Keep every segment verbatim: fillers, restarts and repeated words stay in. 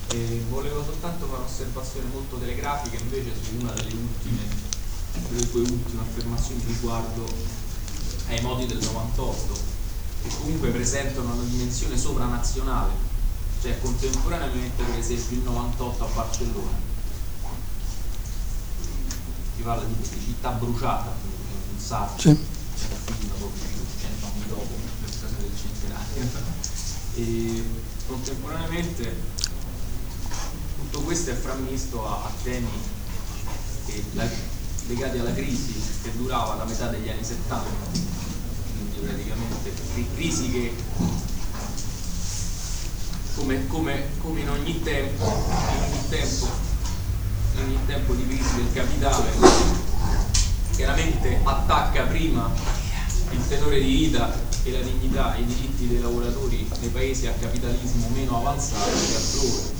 E volevo soltanto fare un'osservazione molto telegrafica invece su una delle ultime, delle tue ultime affermazioni riguardo ai modi del novantotto, che comunque presentano una dimensione sovranazionale, cioè contemporaneamente per esempio il novantotto a Barcellona si parla di città bruciata, un saggio, sì. C'è un film proprio cento anni dopo l'occasione del centenario, e contemporaneamente tutto questo è frammisto a, a temi che, la, legati alla crisi che durava la metà degli anni settanta, quindi praticamente crisi che come, come, come in ogni tempo, in ogni tempo, in ogni tempo di crisi del capitale, chiaramente attacca prima il tenore di vita e la dignità e i diritti dei lavoratori nei paesi a capitalismo meno avanzato che altrove.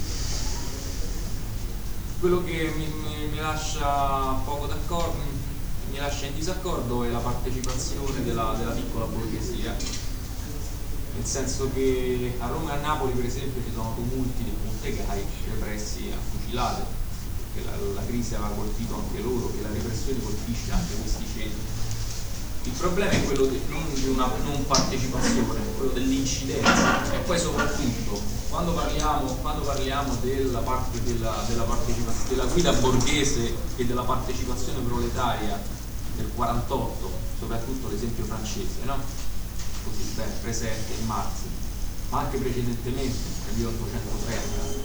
Quello che mi, mi, mi lascia poco d'accordo, mi lascia in disaccordo è la partecipazione della, della piccola borghesia, nel senso che a Roma e a Napoli per esempio ci sono tumulti dei bottegai repressi a fucilate, perché la, la crisi aveva colpito anche loro, che la repressione colpisce anche questi ceti. Il problema è quello di, non di una non partecipazione, quello dell'incidenza, e poi soprattutto quando parliamo, quando parliamo della parte della, della partecipazione, della guida borghese e della partecipazione proletaria del quarantotto, soprattutto l'esempio francese, no? Così ben presente in Marx, ma anche precedentemente nel milleottocentotrenta.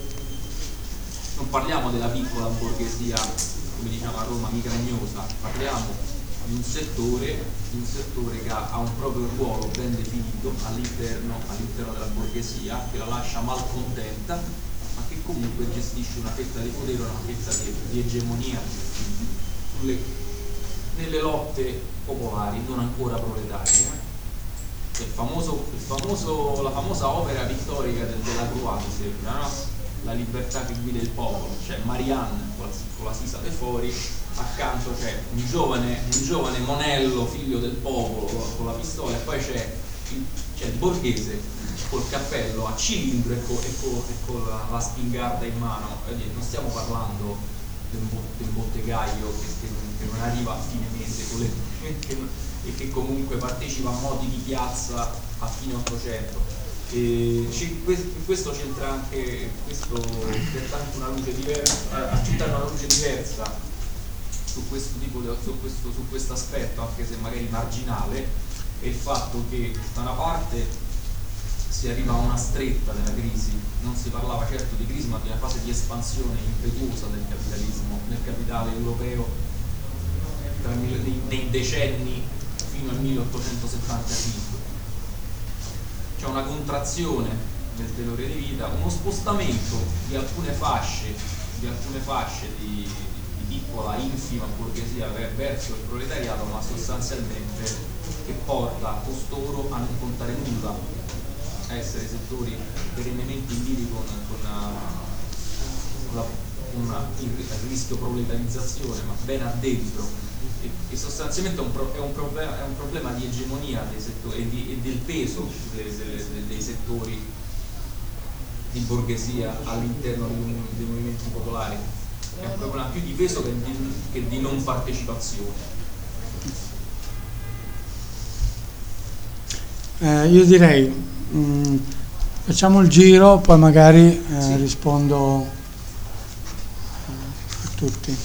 Non parliamo della piccola borghesia, come diciamo a Roma, migragnosa, parliamo di un settore, di un settore che ha, ha un proprio ruolo ben definito all'interno, all'interno della borghesia, che la lascia malcontenta, ma che comunque gestisce una fetta di potere, una fetta di, di egemonia sulle, nelle lotte popolari non ancora proletarie. Il famoso, il famoso, la famosa opera pittorica del, della Croix, mi sembra, no? La libertà che guida il popolo, cioè Marianne con la, con la sisa de fuori, accanto c'è un giovane, un giovane monello figlio del popolo con la pistola, e poi c'è il, c'è il borghese col cappello a cilindro e con, e con, e con la, la spingarda in mano. Non stiamo parlando del, del bottegaio che, che, che non arriva a fine mese con le, che, e che comunque partecipa a modi di piazza a fine Ottocento. E in questo c'entra anche questo, c'entra anche una luce diversa, accetta una luce diversa su questo tipo di, su questo, su questo aspetto, anche se magari marginale, è il fatto che da una parte si arriva a una stretta della crisi, non si parlava certo di crisi ma di una fase di espansione impetuosa del capitalismo, nel capitale europeo tra nei, nei decenni fino al milleottocentosettantacinque. C'è una contrazione del tenore di vita, uno spostamento di alcune fasce, di alcune fasce di, di piccola, infima borghesia verso il proletariato, ma sostanzialmente che porta costoro a non contare nulla, a essere settori perennemente in liti con, con, con, la, con una, il rischio proletarizzazione, ma ben addentro. E, e sostanzialmente è un, pro, è, un problema, è un problema di egemonia dei settori e, di, e del peso dei, dei, dei settori di borghesia all'interno dei, dei movimenti popolari. È un problema più di peso che di, che di non partecipazione. Eh, io direi mh, facciamo il giro, poi magari eh, sì. rispondo a tutti.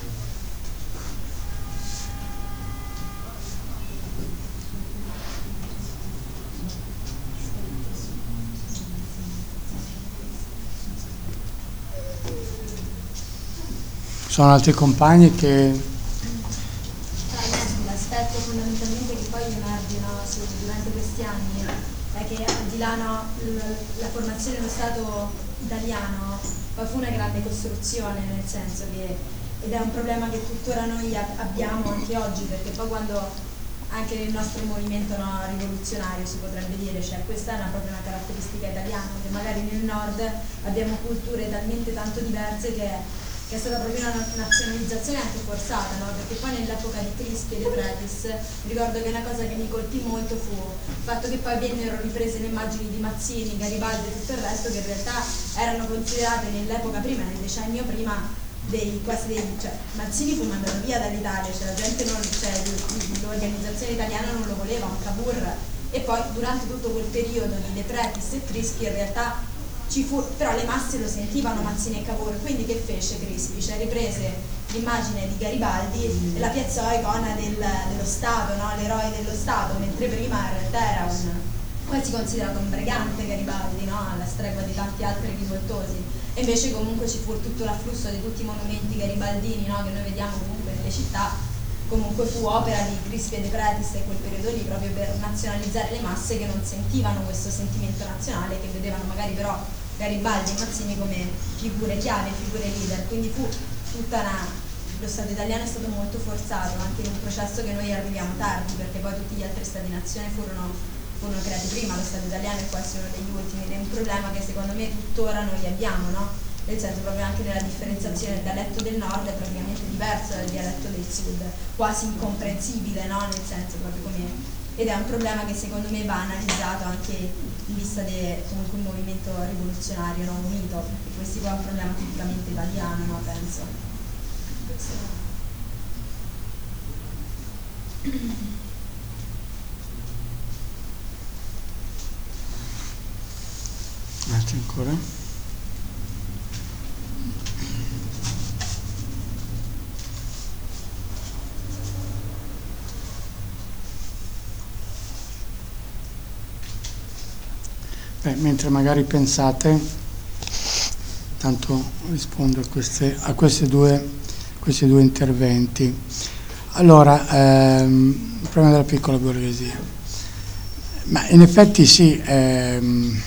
Sono altri compagni che... L'aspetto fondamentalmente che poi emerge no, durante questi anni è che al di là no, la formazione dello Stato italiano poi fu una grande costruzione, nel senso che, ed è un problema che tuttora noi abbiamo anche oggi, perché poi quando anche nel nostro movimento no, rivoluzionario si potrebbe dire, cioè questa è una, proprio una caratteristica italiana, che magari nel nord abbiamo culture talmente tanto diverse che che è stata proprio una nazionalizzazione anche forzata, no? Perché poi nell'epoca di Crispi e De Pretis ricordo che una cosa che mi colpì molto fu il fatto che poi vennero riprese le immagini di Mazzini, Garibaldi e tutto il resto, che in realtà erano considerate nell'epoca prima, nel decennio prima, dei, quasi dei, cioè Mazzini fu mandato via dall'Italia, cioè la gente non, cioè l'organizzazione italiana non lo voleva, un Cavour, e poi durante tutto quel periodo di De Pretis e Crispi in realtà ci fu, però le masse lo sentivano Mazzini e Cavour, quindi che fece Crispi? Cioè riprese l'immagine di Garibaldi e la piazzò icona del, dello Stato, no? L'eroe dello Stato, mentre prima in realtà era un, quasi considerato un brigante Garibaldi, no? Alla stregua di tanti altri rivoltosi, e invece comunque ci fu tutto l'afflusso di tutti i monumenti garibaldini, no? Che noi vediamo comunque nelle città, comunque fu opera di Crispi e De Pretis in quel periodo lì, proprio per nazionalizzare le masse che non sentivano questo sentimento nazionale, che vedevano magari però Garibaldi e Mazzini come figure chiave, figure leader. Quindi fu tutta una... lo Stato italiano è stato molto forzato anche in un processo che noi arriviamo tardi, perché poi tutti gli altri Stati-nazione furono, furono creati prima, lo Stato italiano è quasi uno degli ultimi, ed è un problema che secondo me tuttora noi abbiamo, no? Nel senso proprio anche nella differenziazione, il dialetto del nord è praticamente diverso dal dialetto del sud, quasi incomprensibile, no? Nel senso proprio come, ed è un problema che secondo me va analizzato anche in vista di comunque un movimento rivoluzionario non unito, perché questo qua è un problema tipicamente italiano, no? Penso. Grazie ancora. Beh, mentre magari pensate, tanto rispondo a, queste, a queste due, questi due interventi. Allora, ehm, il problema della piccola borghesia. Ma in effetti sì, ehm,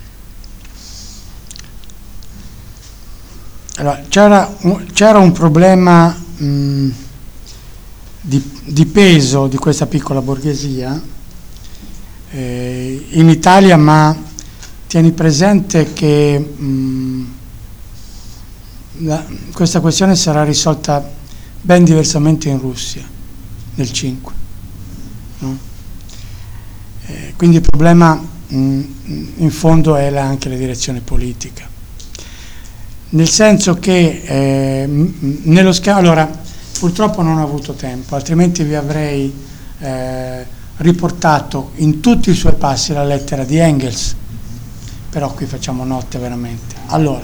allora, c'era, un, c'era un problema mh, di, di peso di questa piccola borghesia eh, in Italia, ma tieni presente che mh, la, questa questione sarà risolta ben diversamente in Russia nel cinque, no? Eh, quindi il problema mh, in fondo è la, anche la direzione politica, nel senso che eh, mh, nello schema, allora purtroppo non ho avuto tempo, altrimenti vi avrei eh, riportato in tutti i suoi passi la lettera di Engels, però qui facciamo notte veramente. Allora,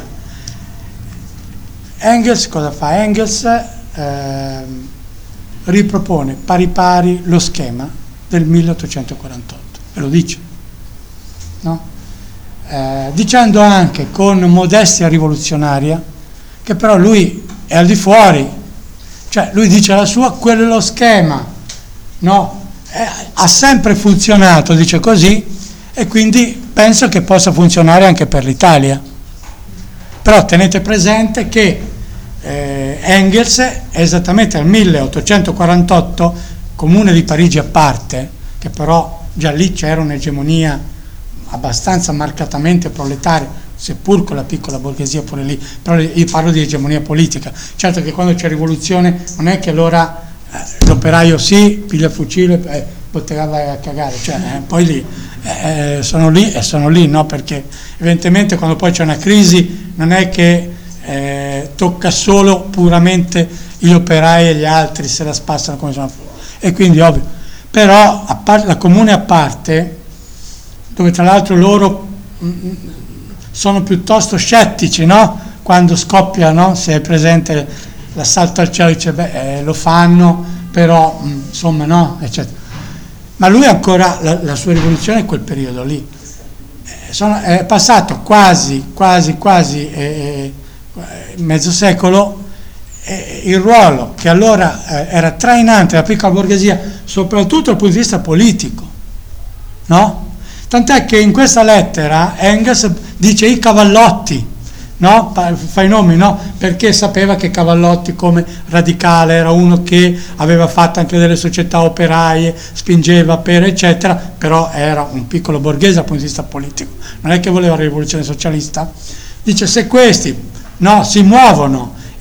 Engels cosa fa? Engels eh, ripropone pari pari lo schema del milleottocentoquarantotto, ve lo dice, no? Eh, dicendo anche con modestia rivoluzionaria che però lui è al di fuori, cioè lui dice la sua, quello è lo schema, no? Eh, ha sempre funzionato, dice così, e quindi penso che possa funzionare anche per l'Italia. Però tenete presente che eh, Engels è esattamente nel milleottocentoquarantotto, Comune di Parigi a parte, che però già lì c'era un'egemonia abbastanza marcatamente proletaria, seppur con la piccola borghesia pure lì, però io parlo di egemonia politica. Certo che quando c'è rivoluzione non è che allora eh, l'operaio sì, piglia il fucile e eh, poteva a cagare, cioè eh, poi lì Eh, sono lì e sono lì, no? Perché evidentemente quando poi c'è una crisi non è che eh, tocca solo puramente gli operai e gli altri se la spassano come sono, e quindi ovvio, però a parte, la Comune a parte, dove tra l'altro loro mh, sono piuttosto scettici, no? Quando scoppia, no? Se è presente l'assalto al cielo, dice beh eh, lo fanno, però mh, insomma no, eccetera. Ma lui ancora, la, la sua rivoluzione è quel periodo lì. Eh, sono, è passato quasi, quasi, quasi eh, mezzo secolo, eh, il ruolo che allora eh, era trainante della piccola borghesia, soprattutto dal punto di vista politico, no? Tant'è che in questa lettera Engels dice i cavallotti, no? Fa i nomi, no? Perché sapeva che Cavallotti come radicale era uno che aveva fatto anche delle società operaie, spingeva per eccetera, però era un piccolo borghese dal punto di vista politico, non è che voleva la rivoluzione socialista. Dice se questi no, si muovono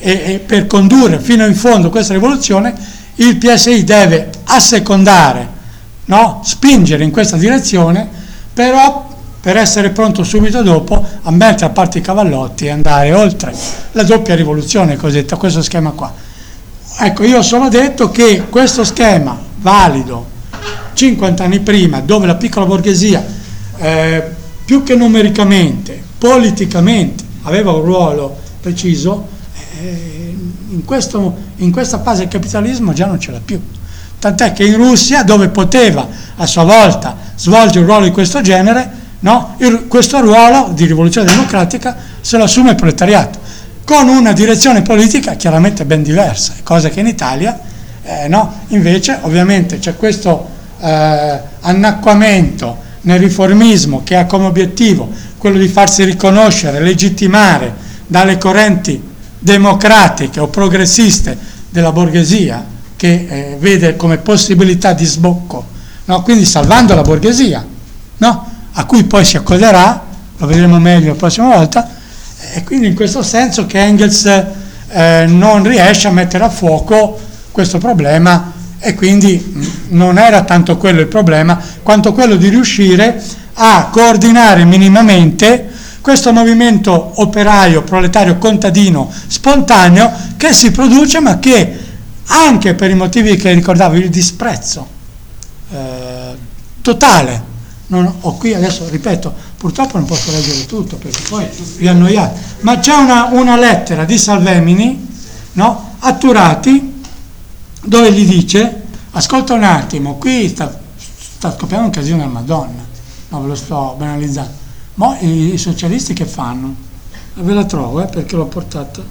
e, e per condurre fino in fondo questa rivoluzione il P S I deve assecondare, no? Spingere in questa direzione, però per essere pronto subito dopo a mettere a parte i cavallotti e andare oltre la doppia rivoluzione cosiddetta, questo schema qua. Ecco, io ho solo detto che questo schema valido cinquanta anni prima, dove la piccola borghesia eh, più che numericamente, politicamente aveva un ruolo preciso, eh, in, questo, in questa fase il capitalismo già non ce l'ha più. Tant'è che in Russia, dove poteva a sua volta svolgere un ruolo di questo genere, no? il, questo ruolo di rivoluzione democratica se lo assume il proletariato, con una direzione politica chiaramente ben diversa, cosa che in Italia eh, no? Invece ovviamente c'è questo eh, annacquamento nel riformismo che ha come obiettivo quello di farsi riconoscere, legittimare dalle correnti democratiche o progressiste della borghesia, che eh, vede come possibilità di sbocco, no? Quindi salvando la borghesia, no? A cui poi si accoderà, lo vedremo meglio la prossima volta, e quindi in questo senso che Engels eh, non riesce a mettere a fuoco questo problema, e quindi mh, non era tanto quello il problema quanto quello di riuscire a coordinare minimamente questo movimento operaio, proletario, contadino, spontaneo che si produce, ma che anche per i motivi che ricordavo, il disprezzo eh, totale, non ho qui adesso, ripeto, purtroppo non posso leggere tutto perché poi vi annoiate, ma c'è una, una lettera di Salvemini, no, a Turati, dove gli dice: ascolta un attimo, qui sta, sta scoppiando un casino della Madonna, no, ve lo sto banalizzando, ma i, i socialisti che fanno? Ve la trovo, eh, perché l'ho portata.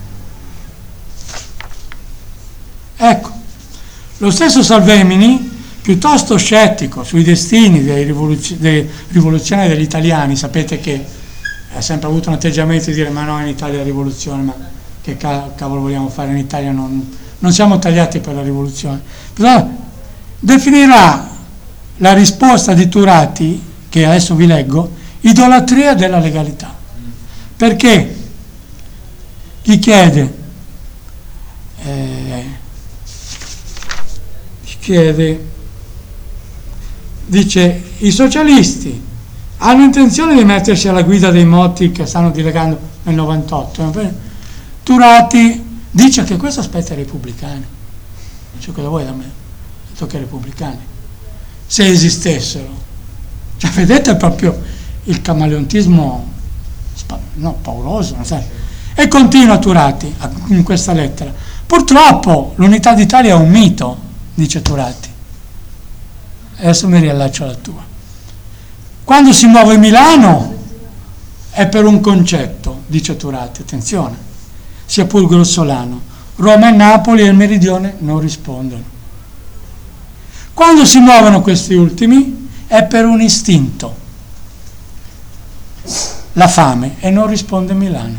Ecco, lo stesso Salvemini, piuttosto scettico sui destini dei, rivoluzio- dei rivoluzionari degli italiani, sapete che ha sempre avuto un atteggiamento di dire: ma no, in Italia la rivoluzione, ma che ca- cavolo vogliamo fare in Italia, non, non siamo tagliati per la rivoluzione. Però definirà la risposta di Turati, che adesso vi leggo, idolatria della legalità, perché gli chiede eh, gli chiede dice: i socialisti hanno intenzione di mettersi alla guida dei moti che stanno dilegando nel novantotto. Turati dice che questo aspetta i repubblicani. Dice: cosa vuoi da me? Tocca ai repubblicani, se esistessero. Cioè, vedete proprio il camaleontismo no, pauroso, non sai. E continua Turati in questa lettera: purtroppo l'unità d'Italia è un mito, dice Turati. Adesso mi riallaccio alla tua. Quando si muove Milano è per un concetto, dice Turati, attenzione, sia pur grossolano. Roma e Napoli e il Meridione non rispondono. Quando si muovono questi ultimi è per un istinto, la fame, e non risponde Milano.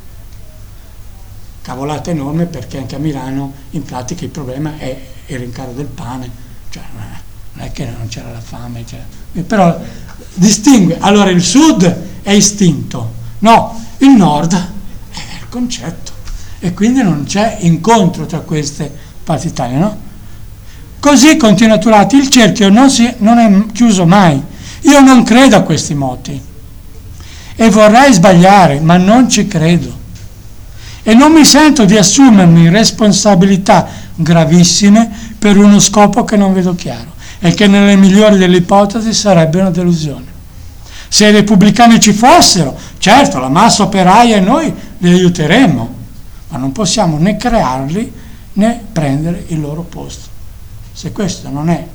Cavolata enorme, perché anche a Milano in pratica il problema è il rincaro del pane, cioè non è che non c'era la fame, c'era. Però distingue, allora il sud è istinto, no, il nord è il concetto, e quindi non c'è incontro tra queste parti Italia, no? Così continua Turati, il cerchio non, si, non è chiuso mai. Io non credo a questi moti e vorrei sbagliare, ma non ci credo, e non mi sento di assumermi responsabilità gravissime per uno scopo che non vedo chiaro e che nelle migliori delle ipotesi sarebbe una delusione. Se i repubblicani ci fossero, certo, la massa operaia e noi li aiuteremmo, ma non possiamo né crearli né prendere il loro posto. Se questo non è,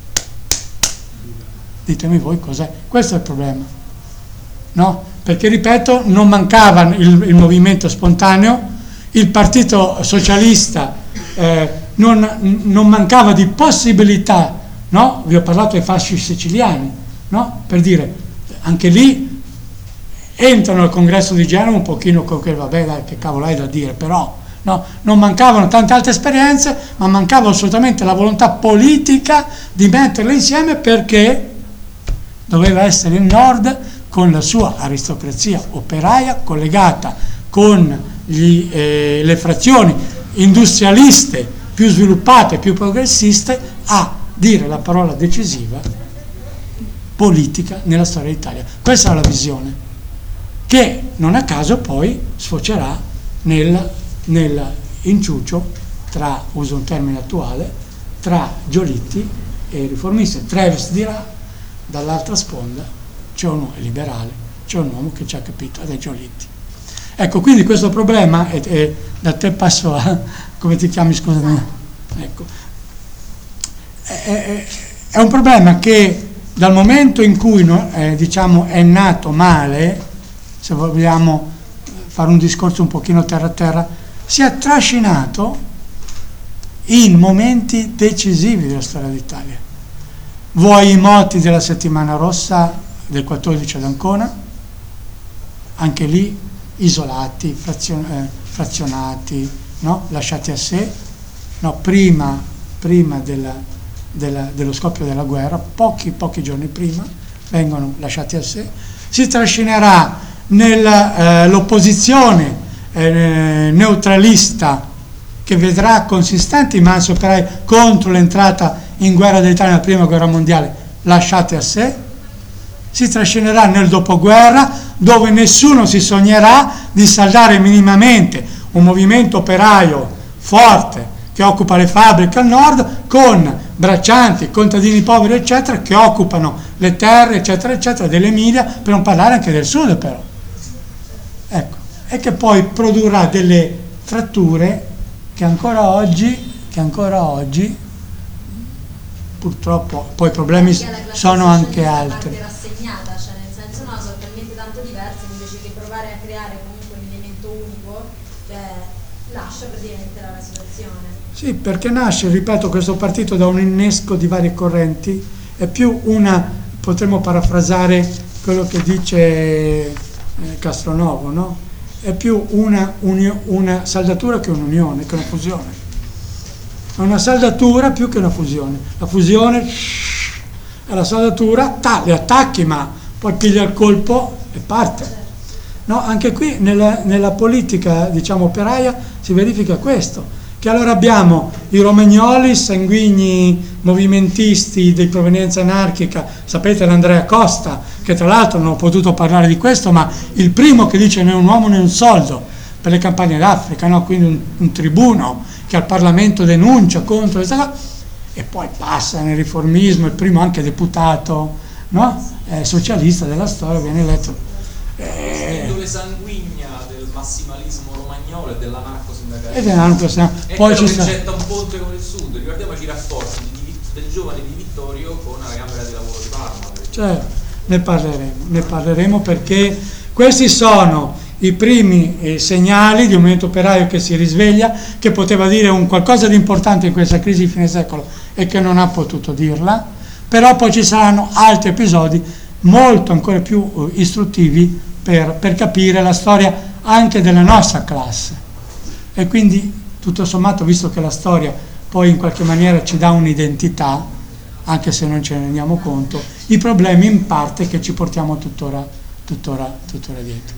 ditemi voi cos'è. Questo è il problema, no? Perché, ripeto, non mancava il, il movimento spontaneo, il partito socialista eh, non, non mancava di possibilità, no? Vi ho parlato dei fasci siciliani, no? Per dire, anche lì entrano al congresso di Genova un pochino con quel, vabbè, dai, che cavolo hai da dire, però no, non mancavano tante altre esperienze, ma mancava assolutamente la volontà politica di metterle insieme, perché doveva essere il nord con la sua aristocrazia operaia collegata con gli, eh, le frazioni industrialiste più sviluppate, più progressiste, a dire la parola decisiva politica nella storia d'Italia. Questa è la visione, che non a caso poi sfocerà nel, nel inciucio tra, uso un termine attuale, tra Giolitti e i riformisti. Treves dirà, dall'altra sponda c'è un uomo liberale, c'è un uomo che ci ha capito, ed è Giolitti. Ecco, quindi questo problema, e, e da te passo a, come ti chiami, scusami, ecco, è, è, è un problema che dal momento in cui eh, diciamo è nato male, se vogliamo fare un discorso un pochino terra a terra, si è trascinato in momenti decisivi della storia d'Italia. Vuoi i moti della settimana rossa del quattordici ad Ancona, anche lì isolati, frazion- eh, frazionati, no? Lasciati a sé, no? prima, prima della, della, dello scoppio della guerra, pochi, pochi giorni prima, vengono lasciati a sé. Si trascinerà nell'opposizione eh, eh, neutralista, che vedrà consistenti massi operai contro l'entrata in guerra dell'Italia nella prima guerra mondiale, lasciate a sé. Si trascinerà nel dopoguerra, dove nessuno si sognerà di saldare minimamente un movimento operaio forte che occupa le fabbriche al nord con braccianti, contadini poveri eccetera, che occupano le terre eccetera eccetera dell'Emilia, per non parlare anche del sud però, ecco, e che poi produrrà delle fratture che ancora oggi che ancora oggi purtroppo poi i problemi sono anche altri. Rassegnata, cioè nel senso no, sono talmente tanto diverse, invece che provare a creare comunque un elemento unico, cioè lascia praticamente la situazione. Sì, perché nasce, ripeto, questo partito da un innesco di varie correnti, è più una, potremmo parafrasare quello che dice eh, Castronovo, no? È più una, unio, una saldatura che un'unione, che una fusione. È una saldatura più che una fusione. La fusione è la saldatura, ta, le attacchi, ma poi piglia il colpo e parte. No, anche qui nella, nella politica, diciamo, operaia si verifica questo, che allora abbiamo i romagnoli, sanguigni movimentisti di provenienza anarchica, sapete l'Andrea Costa, che tra l'altro non ho potuto parlare di questo, ma il primo che dice né un uomo né un soldo per le campagne d'Africa, no? Quindi un, un tribuno che al Parlamento denuncia contro questa cosa, e poi passa nel riformismo, il primo anche deputato, no? eh, socialista della storia, viene eletto. Eh, l'indole sanguigna del massimalismo romagnolo e dell'anarcosindacalismo. Ed è anarco, e poi ci che sta... getta un ponte con il sud. Ricordiamoci i rapporti di, del giovane di Vittorio con la Camera di Lavoro di Parma. Cioè, ne parleremo, ne parleremo perché questi sono i primi eh, segnali di un movimento operaio che si risveglia, che poteva dire un qualcosa di importante in questa crisi di fine secolo e che non ha potuto dirla, però poi ci saranno altri episodi molto ancora più uh, istruttivi per, per capire la storia anche della nostra classe. E quindi tutto sommato, visto che la storia poi in qualche maniera ci dà un'identità, anche se non ce ne rendiamo conto, i problemi in parte che ci portiamo tuttora, tuttora, tuttora dietro.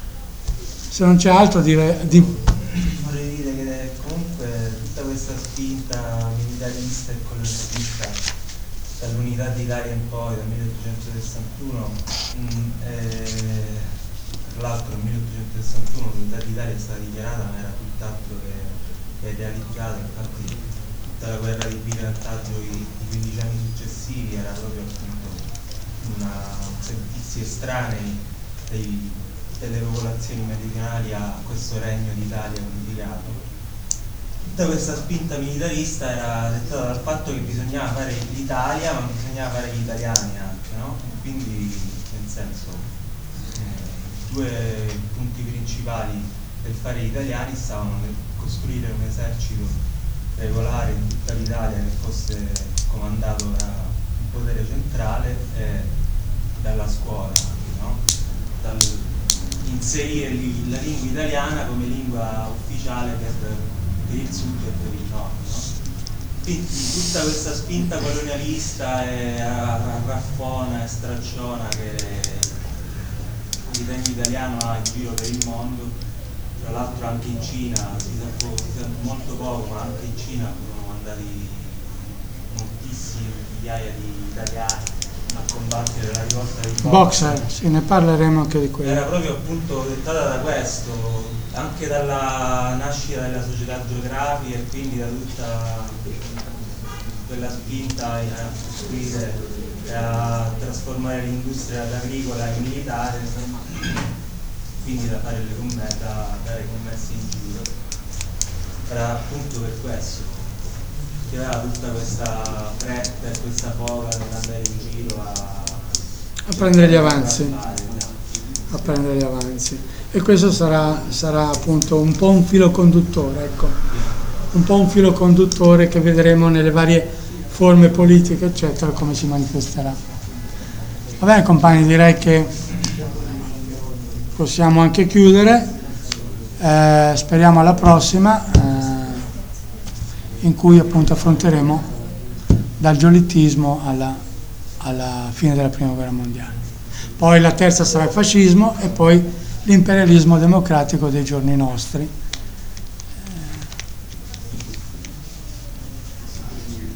Se non c'è altro dire, di... vorrei dire che comunque tutta questa spinta militarista e colonialista dall'unità d'Italia in poi, dal milleottocentosessantuno, mh, eh, tra l'altro nel milleottocentosessantuno l'unità d'Italia è stata dichiarata, ma era tutt'altro che, che idealizzata. Infatti tutta la guerra di birantaggio i quindici anni successivi era proprio appunto una servizi estranei dei, delle popolazioni meridionali a questo regno d'Italia unificato. Tutta questa spinta militarista era dettata dal fatto che bisognava fare l'Italia, ma bisognava fare gli italiani anche, no? Quindi, nel senso, eh, i due punti principali del fare gli italiani stavano nel costruire un esercito regolare in tutta l'Italia che fosse comandato da un potere centrale e dalla scuola, no? Dal, inserire la lingua italiana come lingua ufficiale per, per il sud e per il nord, no? Quindi tutta questa spinta colonialista e raffona e stracciona che l'italiano italiano ha in giro per il mondo tra l'altro anche in Cina, si sa, po- si sa molto poco, ma anche in Cina furono mandati moltissimi migliaia di italiani a combattere la rivolta dei Boxer, sì, ne parleremo anche di quello. Era proprio appunto dettata da questo, anche dalla nascita della società geografica e quindi da tutta quella spinta a costruire e a trasformare l'industria agricola in militare, quindi da fare le commesse, da dare commesse in giro. Era appunto per questo che aveva tutta questa fretta e questa foga nell'andare in giro a, a prendere gli avanzi. A prendere gli avanzi. E questo sarà, sarà appunto un po' un filo conduttore, ecco, un po' un filo conduttore che vedremo nelle varie forme politiche, eccetera, come si manifesterà. Va bene compagni, direi che possiamo anche chiudere, eh, speriamo alla prossima, eh, in cui appunto affronteremo dal giolittismo alla, alla fine della prima guerra mondiale. Poi la terza sarà il fascismo e poi l'imperialismo democratico dei giorni nostri.